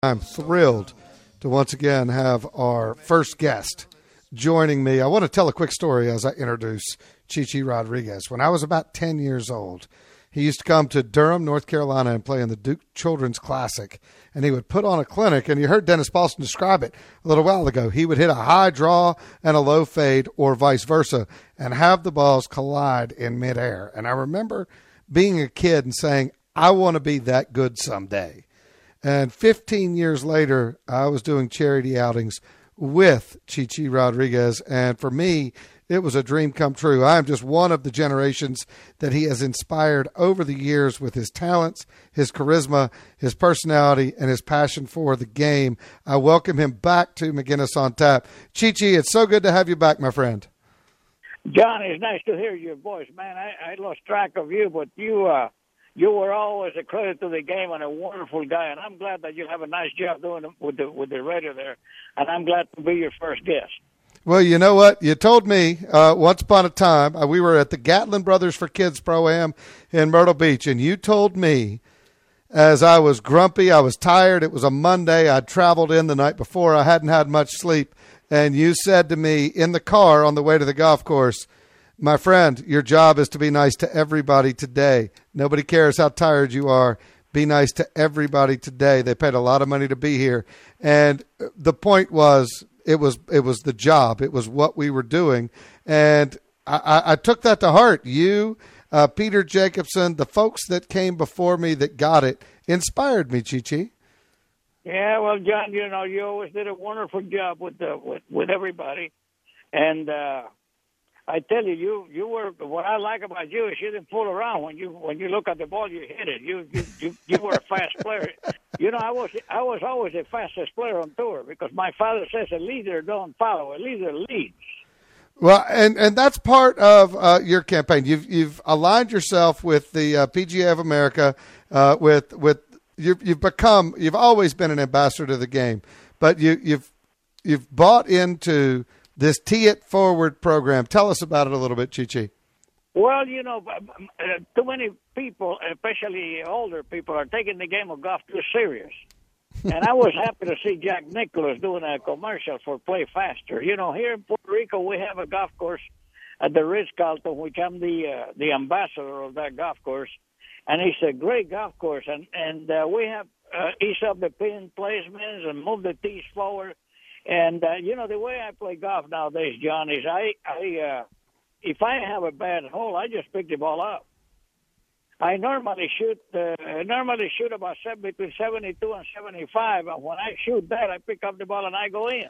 I'm thrilled to once again have our first guest joining me. I want to tell a quick story as I introduce Chichi Rodriguez. When I was about 10 years old, he used to come to Durham, North Carolina and play in the Duke Children's Classic. And he would put on a clinic, and you heard Dennis Paulson describe it a little while ago. He would hit a high draw and a low fade or vice versa and have the balls collide in midair. And I remember being a kid and saying, I want to be that good someday. And 15 years later, I was doing charity outings with Chichi Rodriguez. And for me, it was a dream come true. I am just one of the generations that he has inspired over the years with his talents, his charisma, his personality, and his passion for the game. I welcome him back to McGinnis on Tap. Chichi, it's so good to have you back, my friend. John, it's nice to hear your voice, man. I lost track of you, but you were always a credit to the game and a wonderful guy, and I'm glad that you have a nice job doing it with the radio there, and I'm glad to be your first guest. Well, you know what? You told me once upon a time, we were at the Gatlin Brothers for Kids Pro-Am in Myrtle Beach, and you told me as I was grumpy, I was tired, it was a Monday, I'd traveled in the night before, I hadn't had much sleep, and you said to me in the car on the way to the golf course, my friend, your job is to be nice to everybody today. Nobody cares how tired you are. Be nice to everybody today. They paid a lot of money to be here. And the point was, it was the job. It was what we were doing. And I took that to heart. You, Peter Jacobson, the folks that came before me that got it, inspired me, Chichi. Yeah, well, John, you know, you always did a wonderful job with everybody. And I tell you, you were. What I like about you is you didn't fool around. When you look at the ball, you hit it. You were a fast player. You know, I was always the fastest player on tour because my father says a leader don't follow, a leader leads. Well, and that's part of your campaign. You've aligned yourself with the PGA of America. You've always been an ambassador to the game, but you've bought into this Tee It Forward program. Tell us about it a little bit, Chichi. Well, you know, too many people, especially older people, are taking the game of golf too serious. And I was happy to see Jack Nicklaus doing a commercial for Play Faster. You know, here in Puerto Rico, we have a golf course at the Ritz-Carlton, which I'm the ambassador of that golf course. And it's a great golf course. And we have ease up the pin placements and move the tees forward. And, you know, the way I play golf nowadays, John, is if I have a bad hole, I just pick the ball up. I normally shoot about between 72 and 75. And when I shoot that, I pick up the ball and I go in.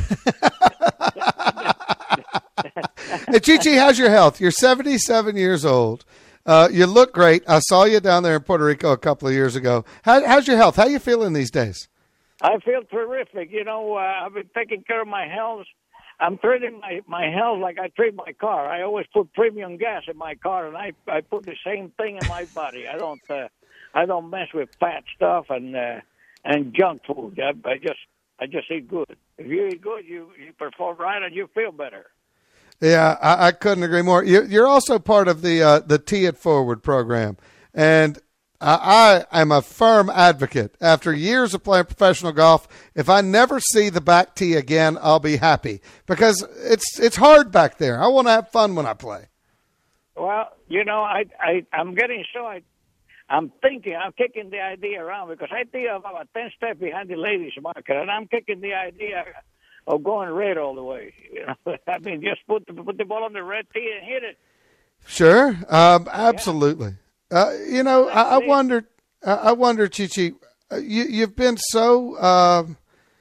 Hey, Chichi, how's your health? You're 77 years old. You look great. I saw you down there in Puerto Rico a couple of years ago. How's your health? How you feeling these days? I feel terrific. You know, I've been taking care of my health. I'm treating my health like I treat my car. I always put premium gas in my car, and I put the same thing in my body. I don't mess with fat stuff and junk food. I just eat good. If you eat good, you perform right, and you feel better. Yeah, I couldn't agree more. You're also part of the Tee It Forward program, and I am a firm advocate. After years of playing professional golf, if I never see the back tee again, I'll be happy because it's hard back there. I want to have fun when I play. Well, you know, I'm getting I'm kicking the idea around because I think I'm about 10 steps behind the ladies market, and I'm kicking the idea of going red all the way. You know? I mean, just put the ball on the red tee and hit it. Sure, absolutely. Yeah. You know, I wonder, Chichi, you've been so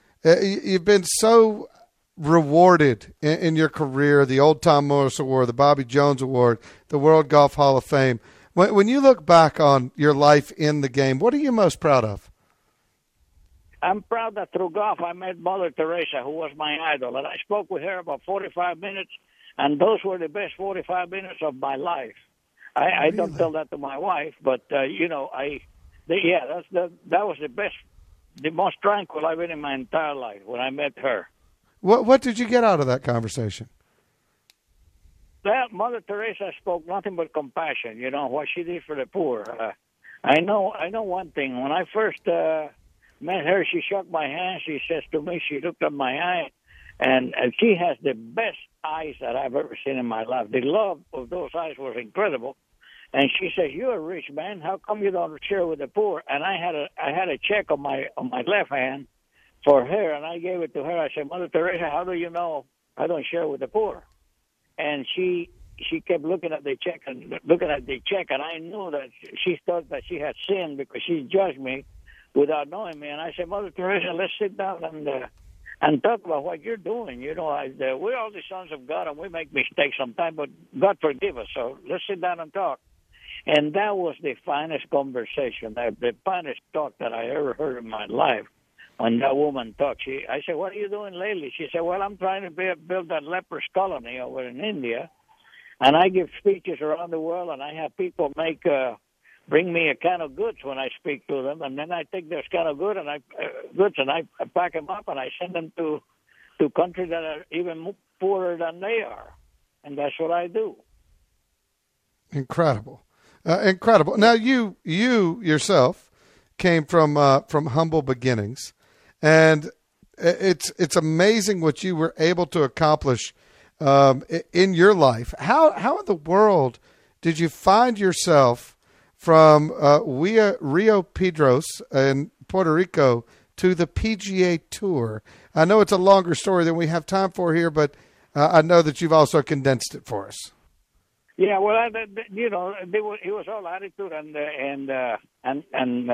rewarded in your career, the Old Tom Morris Award, the Bobby Jones Award, the World Golf Hall of Fame. When you look back on your life in the game, what are you most proud of? I'm proud that through golf I met Mother Teresa, who was my idol, and I spoke with her about 45 minutes, and those were the best 45 minutes of my life. I Really? don't tell that to my wife, but you know, that was the best, the most tranquil I've been in my entire life when I met her. What did you get out of that conversation? Well, Mother Teresa spoke nothing but compassion. You know what she did for the poor. I know one thing. When I first met her. She shook my hand. She says to me, she looked at my eye, and she has the best eyes that I've ever seen in my life. The love of those eyes was incredible. And she says, "You're a rich man. How come you don't share with the poor?" And I had a check on my left hand for her, and I gave it to her. I said, "Mother Teresa, how do you know I don't share with the poor?" And she kept looking at the check, and I knew that she thought that she had sinned because she judged me without knowing me. And I said, "Mother Teresa, let's sit down and talk about what you're doing. You know, we're all the sons of God, and we make mistakes sometimes, but God forgive us. So let's sit down and talk." And that was the finest conversation, the finest talk that I ever heard in my life. When that woman talked, I said, "What are you doing lately?" She said, "Well, I'm trying to build that lepers colony over in India, and I give speeches around the world, and I have people bring me a can of goods when I speak to them, and then I take those can of goods and I pack them up and I send them to countries that are even poorer than they are, and that's what I do." Incredible. Incredible. Now, you yourself came from humble beginnings, and it's amazing what you were able to accomplish in your life. How in the world did you find yourself from Rio Piedras in Puerto Rico to the PGA Tour? I know it's a longer story than we have time for here, but I know that you've also condensed it for us. Yeah, well, you know, it was all attitude and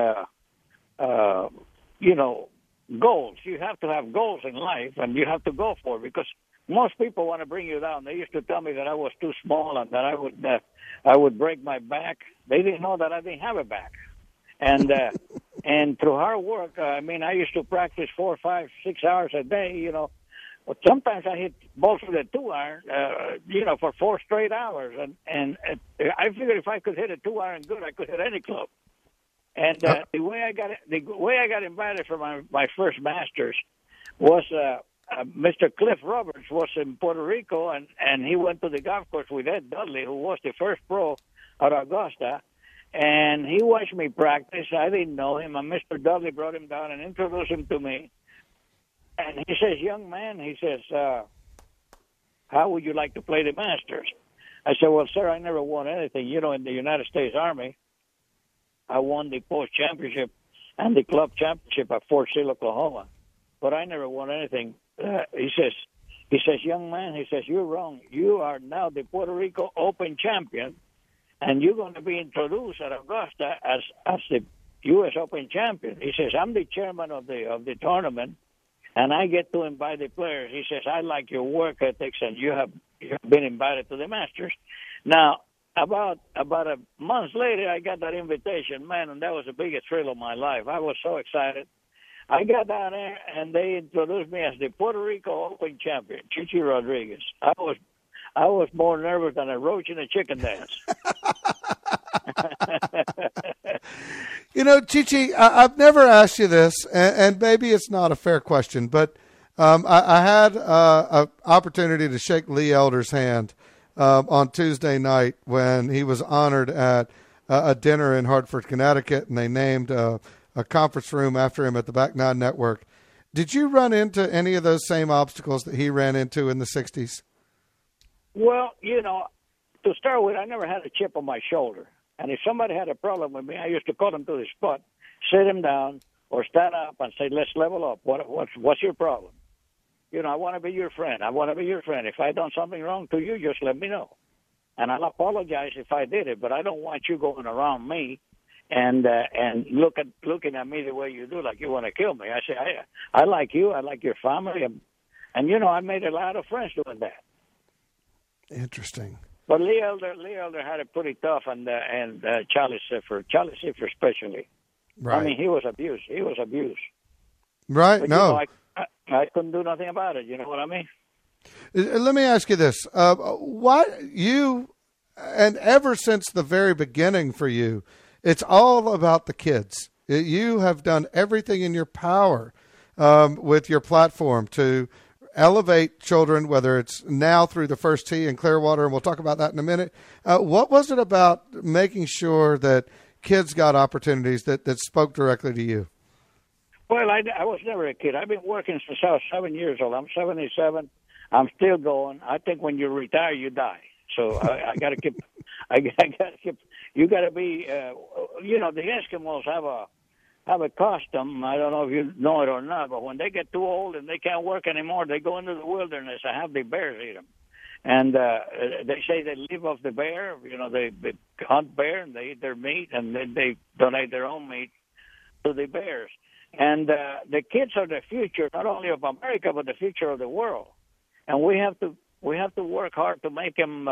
you know, goals. You have to have goals in life, and you have to go for it, because most people want to bring you down. They used to tell me that I was too small and that I would break my back. They didn't know that I didn't have a back. And and through hard work, I mean, I used to practice 4, 5, 6 hours a day, you know. But sometimes I hit balls with a 2-iron, you know, for 4 straight hours. And I figured if I could hit a 2-iron good, I could hit any club. And the way I got invited for my first Masters was Mr. Cliff Roberts was in Puerto Rico, and he went to the golf course with Ed Dudley, who was the first pro at Augusta. And he watched me practice. I didn't know him, and Mr. Dudley brought him down and introduced him to me. And he says, "Young man," he says, "how would you like to play the Masters?" I said, "Well, sir, I never won anything. You know, in the United States Army, I won the post championship and the club championship at Fort Sill, Oklahoma, but I never won anything." He says, "Young man," he says, "you're wrong. You are now the Puerto Rico Open champion, and you're going to be introduced at Augusta as the U.S. Open champion." He says, "I'm the chairman of the tournament, and I get to invite the players." He says, "I like your work ethics, and you have been invited to the Masters." Now, about a month later, I got that invitation, man, and that was the biggest thrill of my life. I was so excited. I got down there, and they introduced me as the Puerto Rico Open champion, Chichi Rodriguez. I was more nervous than a roach in a chicken dance. You know, Chichi, I've never asked you this, and maybe it's not a fair question, but I had an opportunity to shake Lee Elder's hand on Tuesday night when he was honored at a dinner in Hartford, Connecticut, and they named a conference room after him at the Back Nine Network. Did you run into any of those same obstacles that he ran into in the 60s? Well, you know, to start with, I never had a chip on my shoulder. And if somebody had a problem with me, I used to call them to the spot, sit him down, or stand up and say, "Let's level up. What's your problem? You know, I want to be your friend. I want to be your friend. If I done something wrong to you, just let me know. And I'll apologize if I did it, but I don't want you going around me and looking at me the way you do, like you want to kill me." I say, I like you. I like your family. And you know, I made a lot of friends doing that. Interesting. But Lee Elder had it pretty tough, and Charlie Siffer especially. Right. I mean, he was abused. Right. But, no. you know, I couldn't do nothing about it. You know what I mean? Let me ask you this. What you, and ever since the very beginning for you, it's all about the kids. You have done everything in your power with your platform to elevate children, whether it's now through the First Tee in Clearwater, and we'll talk about that in a minute. What was it about making sure that kids got opportunities that spoke directly to you? Well, I was never a kid. I've been working since I was 7 years old. I'm 77. I'm still going. I think when you retire, you die. So I got to keep. I got to keep. You got to be. The Eskimos have a custom. I don't know if you know it or not, but when they get too old and they can't work anymore, they go into the wilderness and have the bears eat them. And they say they live off the bear. They hunt bear and they eat their meat, and then they donate their own meat to the bears. And the kids are the future, not only of America, but the future of the world. And we have to work hard to make them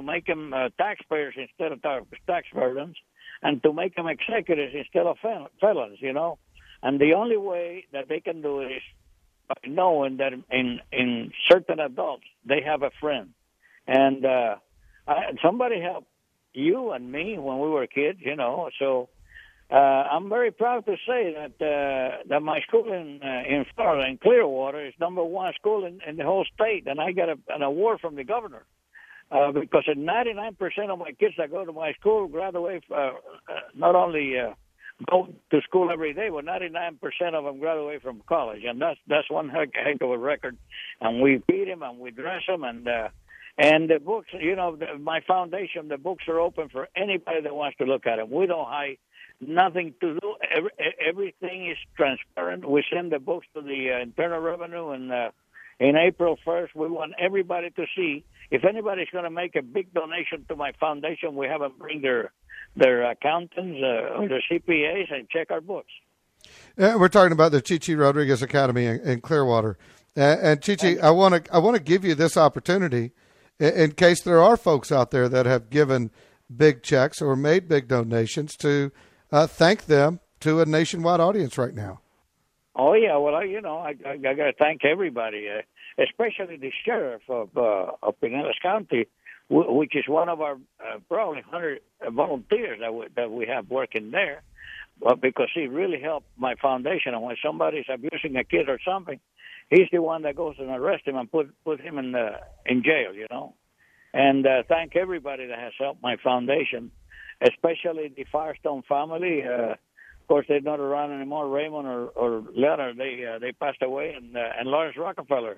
taxpayers instead of tax burdens, and to make them executives instead of felons. And the only way that they can do it is by knowing that in certain adults they have a friend. And somebody helped you and me when we were kids. So. I'm very proud to say that my school in Florida, in Clearwater, is #1 school in the whole state, and I got an award from the governor because 99% of my kids that go to my school graduate, not only go to school every day, but 99% of them graduate from college, and that's one heck of a record. And we feed them and we dress them, and the books, my foundation, the books are open for anybody that wants to look at them. We don't hide. Nothing to do. Everything is transparent. We send the books to the Internal Revenue, and in April 1st, we want everybody to see. If anybody's going to make a big donation to my foundation, we have them bring their accountants or their CPAs and check our books. We're talking about the Chichi Rodriguez Academy in Clearwater, and Chichi, I want to give you this opportunity in case there are folks out there that have given big checks or made big donations to. Thank them to a nationwide audience right now. Oh, yeah. Well, I got to thank everybody, especially the sheriff of Pinellas County, which is one of our probably 100 volunteers that we have working there, because he really helped my foundation. And when somebody's abusing a kid or something, he's the one that goes and arrests him and put him in jail, And thank everybody that has helped my foundation, especially the Firestone family. Of course, they're not around anymore. Raymond or Leonard, they passed away, and Lawrence Rockefeller,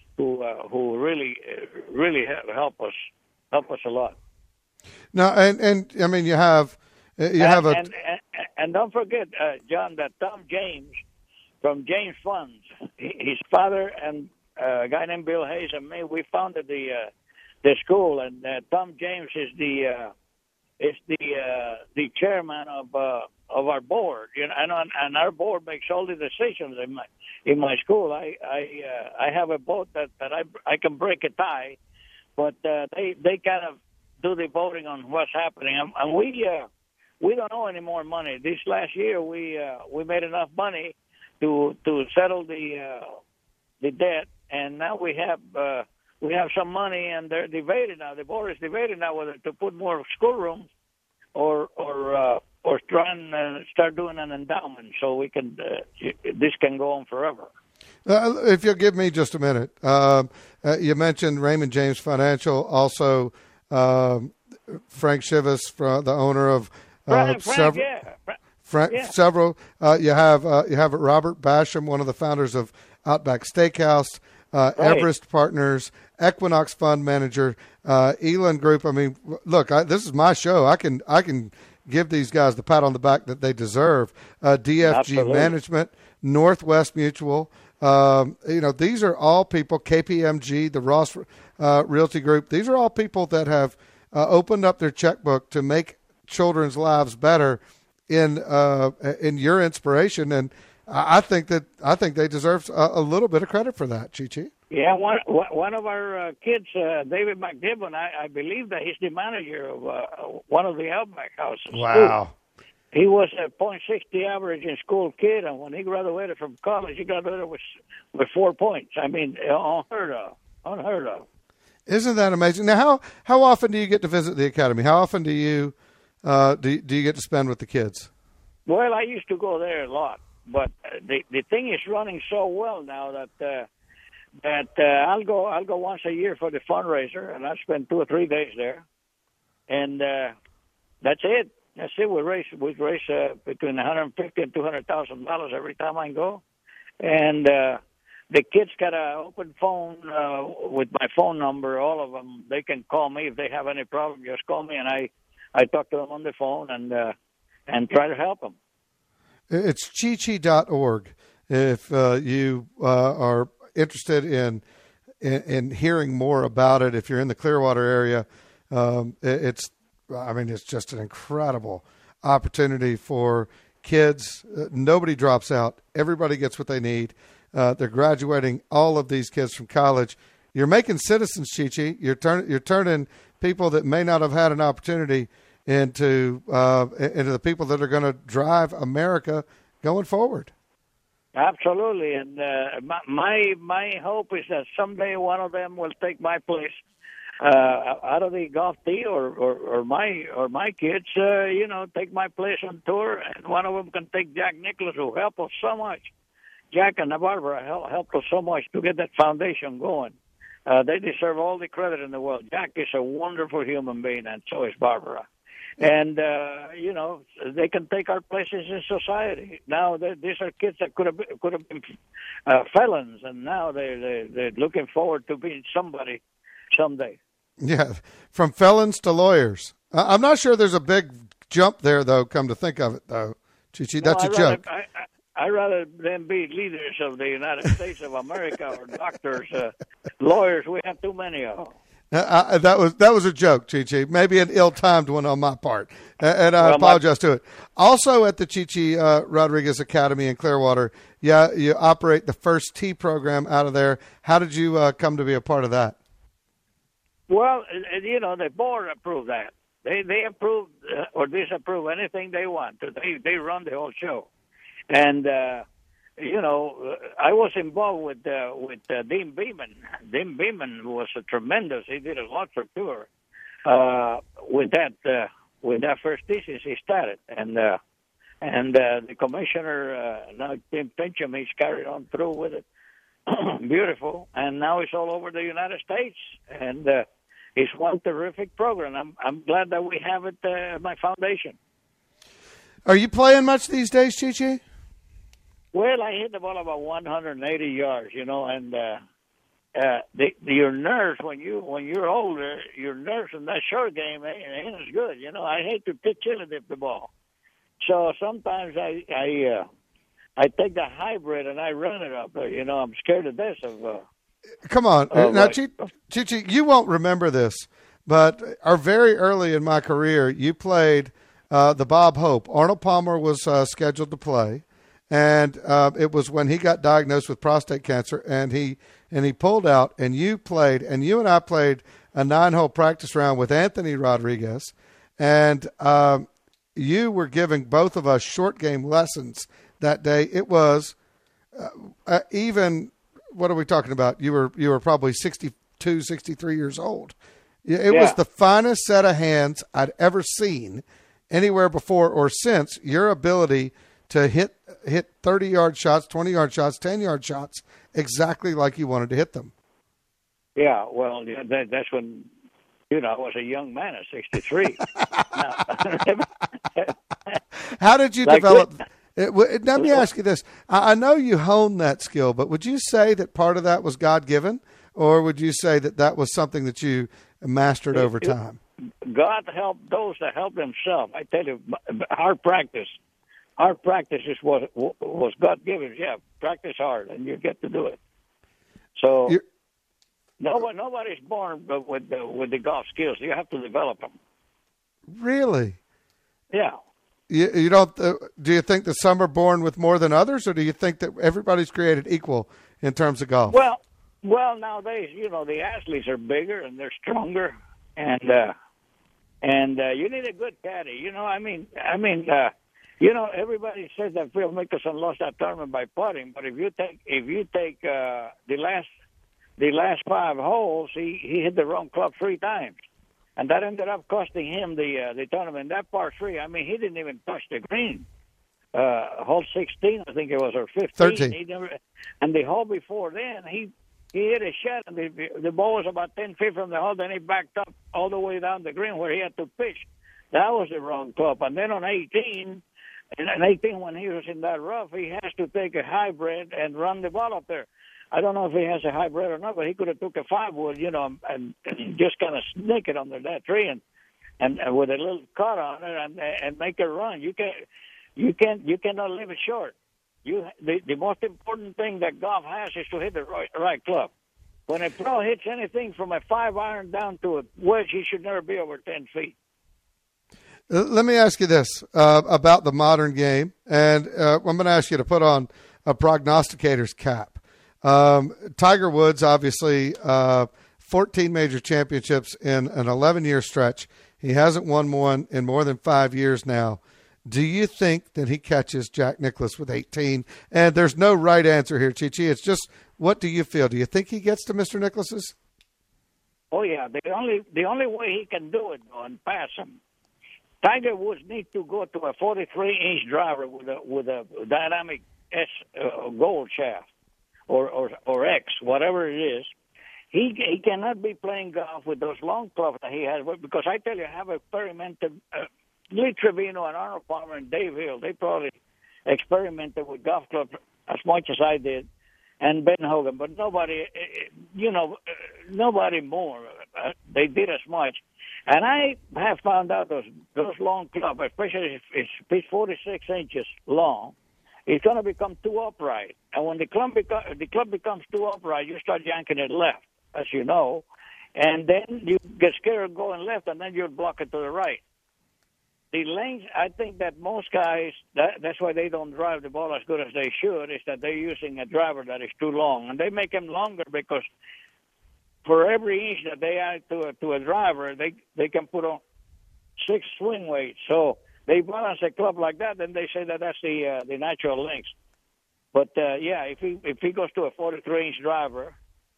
who really helped us a lot. No, and I mean you have and don't forget, John, that Tom James from James Funds, his father and a guy named Bill Hayes and me, we founded the school, and Tom James is the chairman of our board, and our board makes all the decisions in my school. I have a vote that I can break a tie, but they kind of do the voting on what's happening, and we don't owe any more money. This last year we made enough money to settle the debt, and now we have some money, and they're debating now. The board is debating now whether to put more schoolrooms or try and start doing an endowment so we can this can go on forever. If you'll give me just a minute, you mentioned Raymond James Financial, also Frank Chivas, the owner of several. You have Robert Basham, one of the founders of Outback Steakhouse. Right. Everest Partners, Equinox Fund Manager, Elan Group. I mean, look, this is my show. I can give these guys the pat on the back that they deserve. DFG Absolutely. Management, Northwest Mutual. These are all people. KPMG, the Ross Realty Group. These are all people that have opened up their checkbook to make children's lives better in your inspiration. And I think they deserve a little bit of credit for that, Chichi. Yeah, one of our kids, David McDibbon, I believe that he's the manager of one of the Outback houses. Wow. He was a .60 average in school kid, and when he graduated from college, he graduated with 4 points. I mean, unheard of. Isn't that amazing? Now, how often do you get to visit the academy? How often do you do you get to spend with the kids? Well, I used to go there a lot. But the thing is running so well now that I'll go once a year for the fundraiser, and I spend 2 or 3 days there, and that's it. We raise between $150,000 and $200,000 every time I go, and the kids got an open phone with my phone number. All of them, they can call me if they have any problem. Just call me, and I talk to them on the phone and try to help them. It's chichi.org. If you are interested in hearing more about it, if you're in the Clearwater area, it's just an incredible opportunity for kids. Nobody drops out. Everybody gets what they need. They're graduating all of these kids from college. You're making citizens, Chichi. You're turning people that may not have had an opportunity into the people that are going to drive America going forward. Absolutely, and my hope is that someday one of them will take my place out of the golf team, or my kids, take my place on tour, and one of them can take Jack Nicklaus, who helped us so much. Jack and Barbara helped us so much to get that foundation going. They deserve all the credit in the world. Jack is a wonderful human being, and so is Barbara. And, they can take our places in society. Now, these are kids that could have been felons, and now they're looking forward to being somebody someday. Yeah, from felons to lawyers. I'm not sure there's a big jump there, though, come to think of it, though. Chichi, that's a joke. I'd rather them be leaders of the United States of America or doctors, lawyers. We have too many of them. That was a joke, Chichi. Maybe an ill-timed one on my part, and I apologize to it. Also, at the Chichi Rodriguez Academy in Clearwater, you operate the First Tee program out of there. How did you come to be a part of that? Well, the board approved that. They approve or disapprove anything they want. They run the whole show, and. I was involved with Dean Beeman. Dean Beeman was a tremendous. He did a lot for tour with that First Tee since he started, and the commissioner now Tim Pincham, he's carried on through with it. Beautiful, and now it's all over the United States, and it's one terrific program. I'm glad that we have it at my foundation. Are you playing much these days, Chichi? Well, I hit the ball about 180 yards, and your nerves when you're older, your nerves in that short game ain't as good. I hate to pitch chili dip the ball, so sometimes I take the hybrid and I run it up. I'm scared to death of. Come on, now, Chichi, you won't remember this, but very early in my career, you played the Bob Hope. Arnold Palmer was scheduled to play. And it was when he got diagnosed with prostate cancer, and he pulled out, and you and I played a 9-hole practice round with Anthony Rodriguez, and you were giving both of us short game lessons that day. It was even, what are we talking about? You were probably 62, 63 years old. It was the finest set of hands I'd ever seen anywhere before or since. Your ability to hit 30-yard shots, 20-yard shots, 10-yard shots, exactly like you wanted to hit them. Yeah, well, that's when, I was a young man at 63. How did you develop? Let me ask you this. I know you honed that skill, but would you say that part of that was God-given, or would you say that was something that you mastered over time? God helped those that help themselves. I tell you, our practice is what was God given. Yeah, practice hard, and you get to do it. So nobody's born with the golf skills. You have to develop them. Really? Yeah. You don't? Do you think that some are born with more than others, or do you think that everybody's created equal in terms of golf? Well, nowadays, the athletes are bigger and they're stronger, and you need a good caddy. Everybody says that Phil Mickelson lost that tournament by putting, but if you take the last 5 holes, he hit the wrong club 3 times, and that ended up costing him the tournament. That par 3, he didn't even touch the green. Hole 16, I think it was, or 15. 13. And the hole before then, he hit a shot, and the ball was about 10 feet from the hole. Then he backed up all the way down the green where he had to pitch. That was the wrong club. And then on 18. in 18 when he was in that rough, he has to take a hybrid and run the ball up there. I don't know if he has a hybrid or not, but he could have took a 5-wood, and just kind of sneak it under that tree and with a little cut on it and make it run. You cannot leave it short. The most important thing that golf has is to hit the right club. When a pro hits anything from a 5-iron down to a wedge, he should never be over 10 feet. Let me ask you this about the modern game, and I'm going to ask you to put on a prognosticator's cap. Tiger Woods, obviously, 14 major championships in an 11-year stretch. He hasn't won one in more than 5 years now. Do you think that he catches Jack Nicklaus with 18? And there's no right answer here, Chi-Chi. It's just, what do you feel? Do you think he gets to Mr. Nicklaus's? Oh, yeah. The only way he can do it, though, and pass him, Tiger Woods needs to go to a 43-inch driver with a dynamic S gold shaft or X, whatever it is. He cannot be playing golf with those long clubs that he has, because I tell you, I have experimented. Lee Trevino and Arnold Palmer and Dave Hill, they probably experimented with golf clubs as much as I did, and Ben Hogan, but nobody more. They did as much. And I have found out those long clubs, especially if it's 46 inches long, it's going to become too upright. And when the club becomes too upright, you start yanking it left, as you know, and then you get scared of going left, and then you'll block it to the right. The length, I think that most guys, that's why they don't drive the ball as good as they should, is that they're using a driver that is too long. And they make them longer because for every inch that they add to a driver, they can put on 6 swing weights. So they balance a club like that, then they say that that's the natural length. But, if he goes to a 43-inch driver,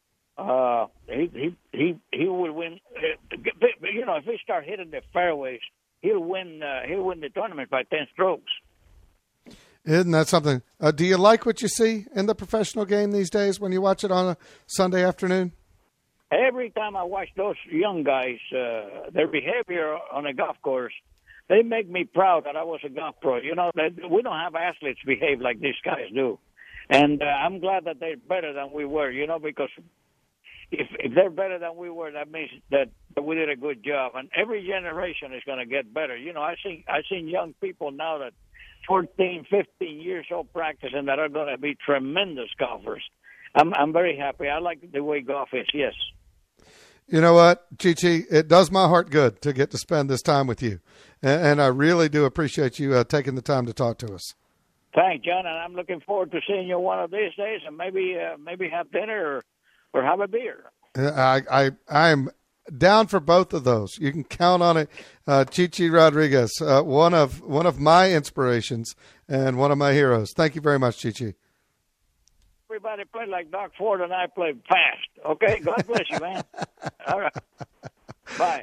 he will win. If he start hitting the fairways, he'll win the tournament by 10 strokes. Isn't that something? Do you like what you see in the professional game these days when you watch it on a Sunday afternoon? Every time I watch those young guys, their behavior on a golf course, they make me proud that I was a golf pro. We don't have athletes behave like these guys do. And I'm glad that they're better than we were, because if they're better than we were, that means that we did a good job. And every generation is going to get better. I've seen young people now that 14, 15 years old practicing that are going to be tremendous golfers. I'm very happy. I like the way golf is, yes. You know what, Chi-Chi, it does my heart good to get to spend this time with you. And I really do appreciate you taking the time to talk to us. Thanks, John, and I'm looking forward to seeing you one of these days and maybe have dinner or have a beer. I'm down for both of those. You can count on it. Chi-Chi Rodriguez, one of my inspirations and one of my heroes. Thank you very much, Chi-Chi. Everybody played like Doc Ford and I played fast. Okay? God bless you, man. All right. Bye.